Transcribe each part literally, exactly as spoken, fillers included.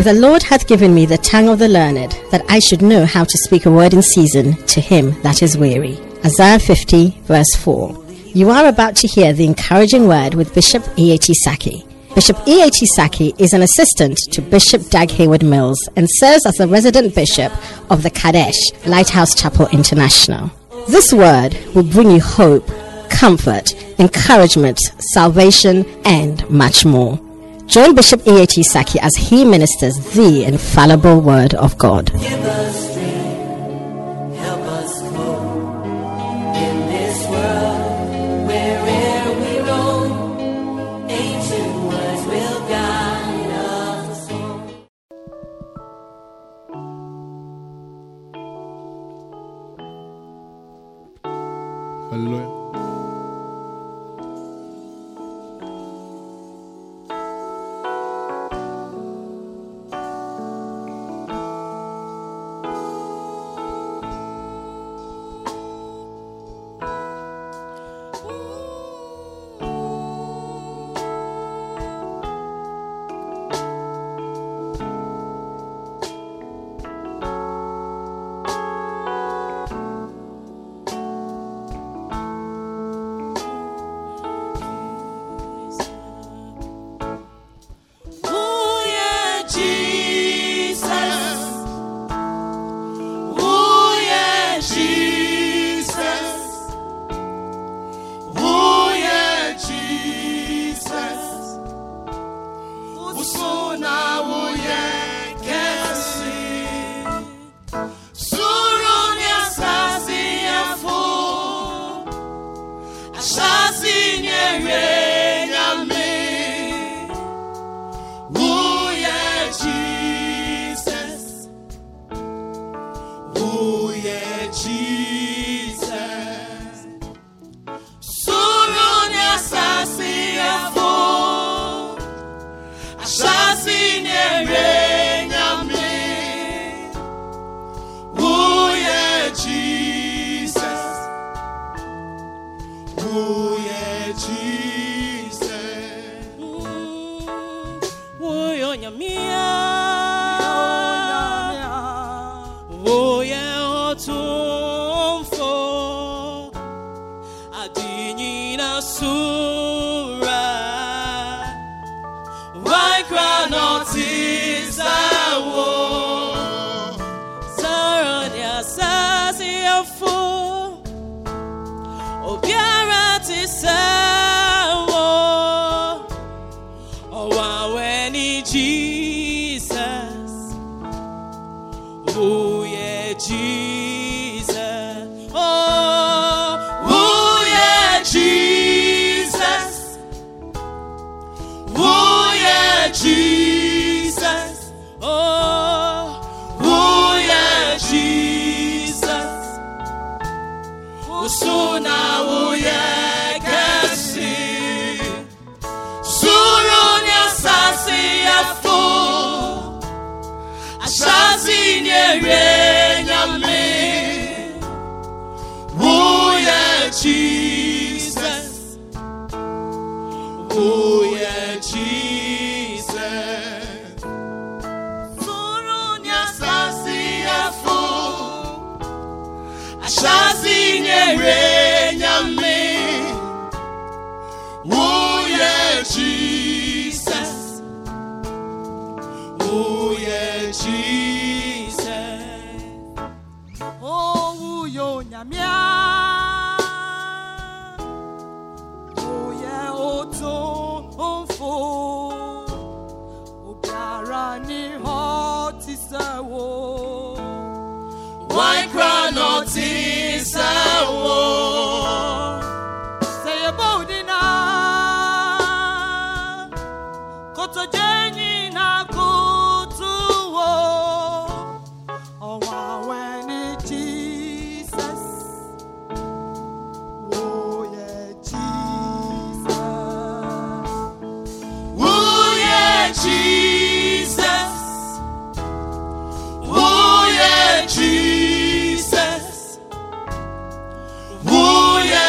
the Lord hath given me the tongue of the learned, that I should know how to speak a word in season to him that is weary. Isaiah fifty, verse four. You are about to hear the encouraging word with Bishop E A T Saki. Bishop E A T Saki is an assistant to Bishop Dag Heward-Mills and serves as the resident bishop of the Kadesh Lighthouse Chapel International. This word will bring you hope, comfort, encouragement, salvation, and much more. Join Bishop E A T Saki as he ministers the infallible word of God. Give us strength, help us grow in this world wherever we roam. Ancient words will guide us home. Hallelujah.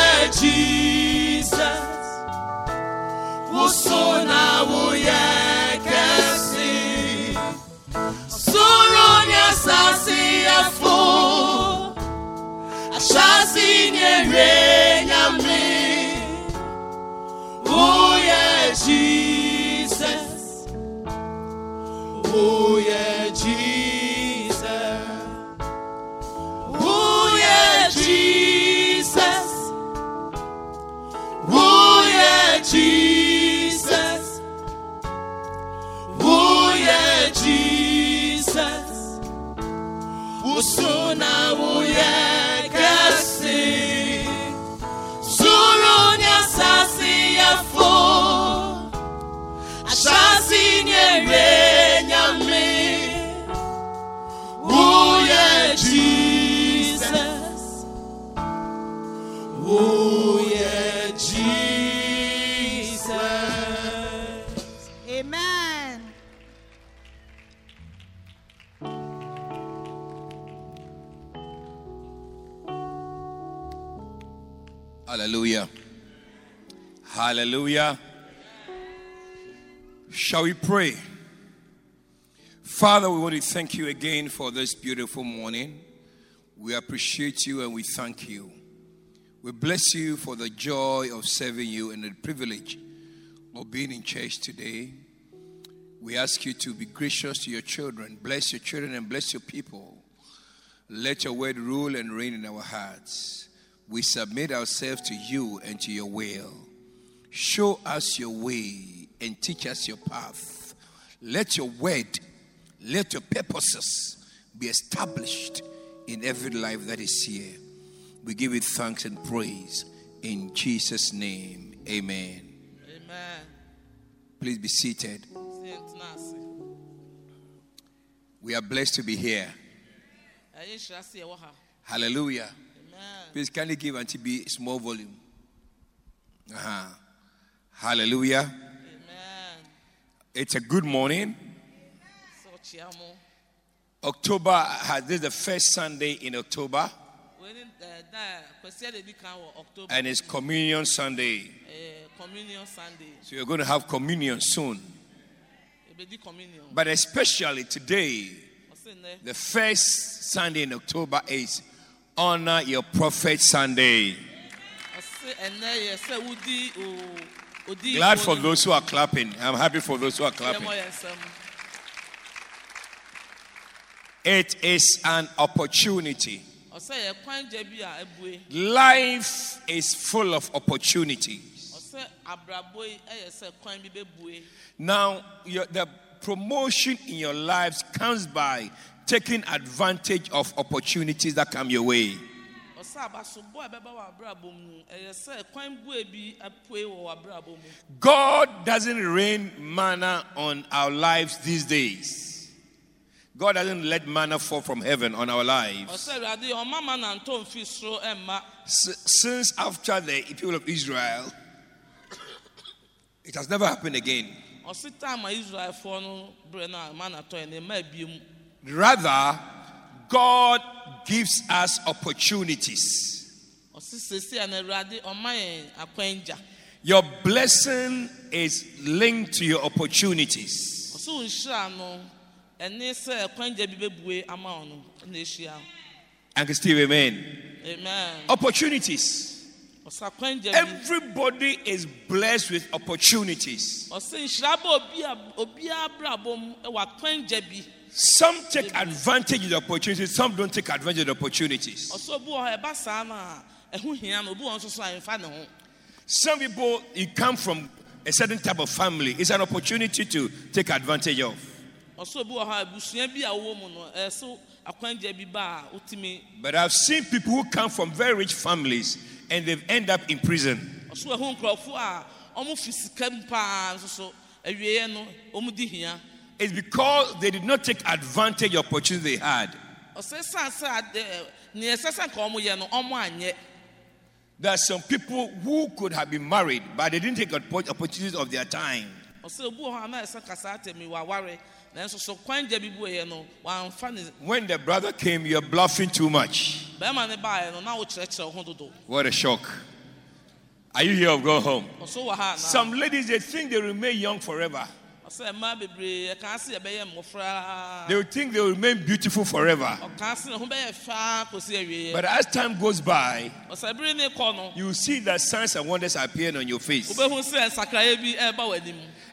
Usona wuye sasiafo ashasi nyereyame oh yeah Jesus oh yeah Jesus oh yeah Jesus oh yeah Jesus oh yeah Jesus usuna oh yeah kasi surunya sasi yafo ashasi nyereyame oh yeah Jesus oh yeah Jesus. Amen. Hallelujah. Hallelujah. Shall we pray? Father, we want to thank you again for this beautiful morning. We appreciate you and we thank you. We bless you for the joy of serving you and the privilege of being in church today. We ask you to be gracious to your children. Bless your children and bless your people. Let your word rule and reign in our hearts. We submit ourselves to you and to your will. Show us your way and teach us your path. Let your word, let your purposes be established in every life that is here. We give you thanks and praise in Jesus' name. Amen. Amen. Please be seated. We are blessed to be here. Hallelujah. Please kindly give Auntie B a small volume. Uh-huh. Hallelujah. Amen. It's a good morning. October has this is the first Sunday in October. And it's Communion Sunday. Communion Sunday. So you're going to have communion soon. But especially today, the first Sunday in October is Honor Your Prophet Sunday. Glad for those who are clapping. I'm happy for those who are clapping. It is an opportunity. Life is full of opportunities. Now, your, the promotion in your lives comes by taking advantage of opportunities that come your way. God doesn't rain manna on our lives these days. God doesn't let manna fall from heaven on our lives. Since after the people of Israel, it has never happened again. Rather, God gives us opportunities. Your blessing is linked to your opportunities. Uncle Steve, amen. Amen. Opportunities. Everybody is blessed with opportunities. Some take advantage of the opportunities, some don't take advantage of the opportunities. Some people, you come from a certain type of family, it's an opportunity to take advantage of. But I've seen people who come from very rich families and they've end up in prison. It's because they did not take advantage of opportunity they had. There are some people who could have been married, but they didn't take opportunities of their time. When the brother came, you're bluffing too much. What a shock. Are you here or go home? Some ladies, they think they remain young forever. ɔsɛ mmaa bebree ɛka se ɛbɛyɛ mmɔfra They will think they will remain beautiful forever. ɔka se ne ho bɛyɛ faa kɔsi awie But as time goes by, ɔsɛ bere ne kɔ no you will see that signs and wonders appearing on your face. wobɛhu sɛ nsakraeɛ bi ɛreba w'anim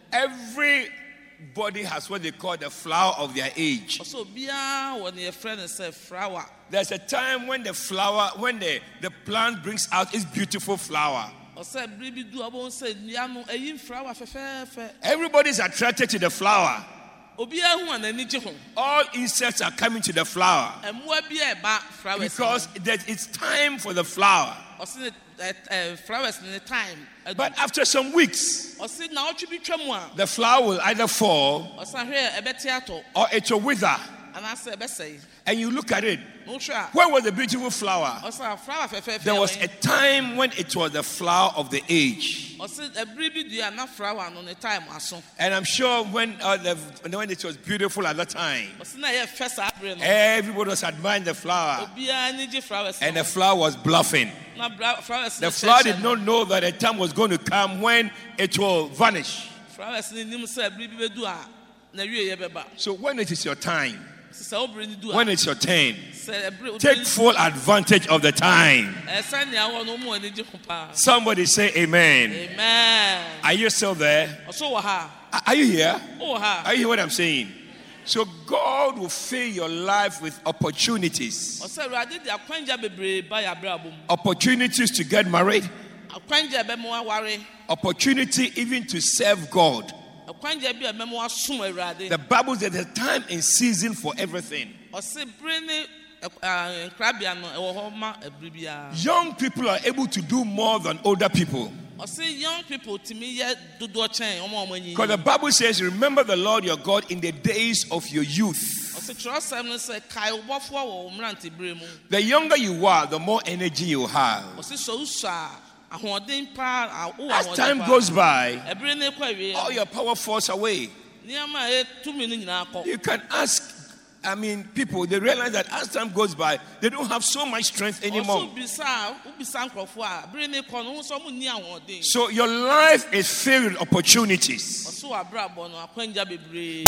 Everybody has what they call the flower of their age. ɔsɛ obiara wɔ ne yɛfrɛ no sɛ flower There's a time when the flower, when the, the plant brings out its beautiful flower. ɔsɛ bere bi du a wobɛhu sɛ nnua no ɛyi flower fɛfɛɛfɛ Everybody is attracted to the flower. obiara hu a n'ani gye ho All insects are coming to the flower ɛmmoa bi a ɛba flowers because that it's time for the flower. ɔsɛ ne ɛ ɛ flowers ne time ɛdu. But after some weeks, ɔsɛ na ɔtwe bi twam a the flower will either fall ɔsɛ ahwɛ ɛbɛte atɔ or it will wither. anaasɛ ɛbɛsɛe And you look at it. na wohwɛ a Where was the beautiful flower? ɔsɛ flower fɛfɛɛfɛ There was wɔ a yɛn. time when it was the flower of the age. ɔsɛ ɛbere bi dua na flower no ne time aso And I'm sure when, uh, the, when it was beautiful at that time, ɔsɛ na ɛyɛ fɛ saa bere no everybody was admiring the flower. obiara ani gye flowers And no the flower was bluffing. na bra- flowers The no flower kyerɛkyerɛ did no. not know that a time was going to come when it will vanish. flowers no nim sɛ ɛbere bi bɛdu a na wie yɛ bɛba So when it is your time, sɛ sɛ wobere no du a when it's your turn, sɛ ɛbere take full advantage of the time. ɛsɛ nea wɔ no ɔmo ani gye ho paa Somebody say amen. amen Are you still there? ɔso wɔ ha Are- Are you here? wowɔ ha Are you hear what I'm saying? So God will fill your life with opportunities. ɔsɛ awurade de akwangya bebree ba yɛ abrabɔ mu Opportunities to get married. akwangya bɛma aware Opportunity even to serve God. akwangya bi a bɛma asom awurade The Bible says there's a time and season for everything. ɔsɛ bere ne ɛ- ɛ, nkrabea no ɛwɔ hɔ ma ɛbere biara Young people are able to do more than older people. ɔsɛ young people tumi yɛ dodoɔ kyɛn ɔmo a ɔmo anyi Because the Bible says, remember the Lord your God in the days of your youth. ɔsɛ kyerɛsɛm no sɛ kae wo bɔfoɔ wɔ wo mmerante bere mu The younger you are, the more energy you have. ɔsɛ sɛ wosɔ a ahoɔden paa a- wowɔ As ahoɔden time paa. goes by, ɛbere ne kɔ awie all your power falls away. nneɛma a ɛyɛ tumi no nyinaa kɔ You can ask, I mean, people, they realize that as time goes by, they don't have so much strength ɔsɛ anymore. wobisa a wobisa nkurɔfoɔ a bere ne kɔ no wo sɛ ɔmo nni ahoɔden So your life is filled with opportunities. ɔsɛ wɔ abrabɔ no akwangya bebree